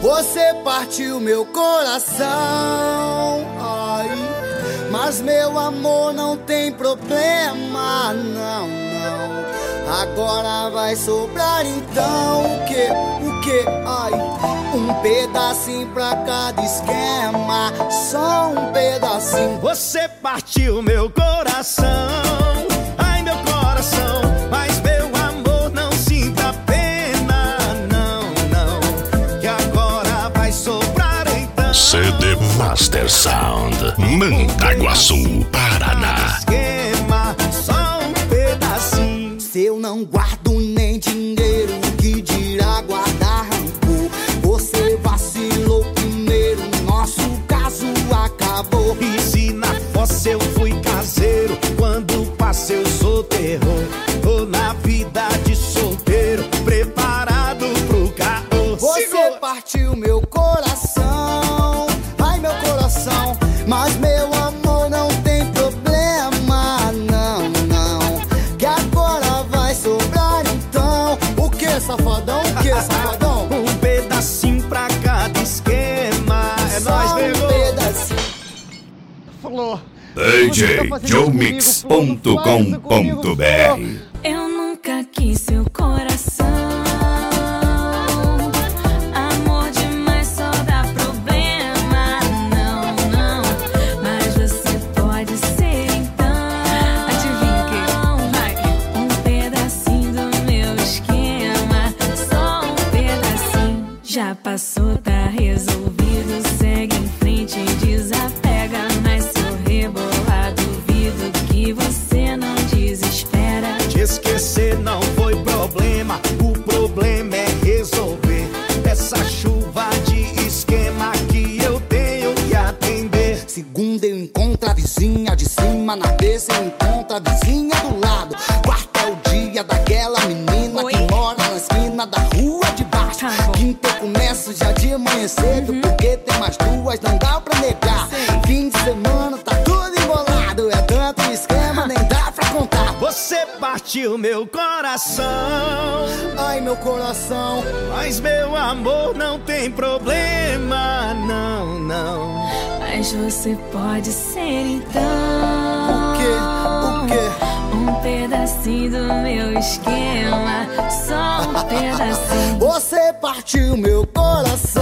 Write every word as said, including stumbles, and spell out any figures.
Você partiu meu coração, ai, mas meu amor não tem problema, não, não. Agora vai sobrar então o que, o que, ai, um pedacinho pra cada esquema, só um pedacinho. Você partiu meu coração, ai meu coração, mas meu amor não sinta pena, não, não, que agora vai sobrar então. C D Master Sound, Mandaguaçu, Paraná. Esquema, só um pedacinho. Se eu não guardo nem dinheiro, que dirá guardar rancor? Você vacilou primeiro, nosso caso acabou. E se na fossa eu fui caseiro, quando passei eu sou terror. Tô na vida de solteiro, preparado pro caô. Você Segura. partiu meu coração, ai meu coração, mas meu amor não tem problema, não, não, que agora vai sobrar então. O que, safadão? O que, safadão? Um pedacinho pra cada esquema. É Só nóis, um pegou. pedacinho. Falou. D J Joe Mix ponto com ponto B R. Eu nunca quis seu coração. Amor demais só dá problema. Não, não, mas você pode ser então. Adivinha o que? Vai. Um pedacinho do meu esquema, só um pedacinho. Já passou, tá resolvido. Segue em frente e desapega. Mas se eu rebolar, duvido que você não desespera. Te esquecer não foi problema, o problema é resolver essa chuva de esquema que eu tenho que atender. Segunda eu encontro a vizinha de cima, na terça eu encontro a vizinha do lado. Quarta é o dia daquela menina Oi? que mora na esquina da rua de baixo. Tá bom. Quinta eu começo já de manhã cedo, porque tem mais duas, não dá pra negar. Sim. Fim de semana tá tudo embolado, é tanto esquema, nem dá pra contar. Você partiu meu coração, Ai meu coração, mas meu amor não tem problema, não, não. Mas você pode ser então. o que, o que? Um pedacinho do meu esquema, só um pedacinho. Você partiu meu coração.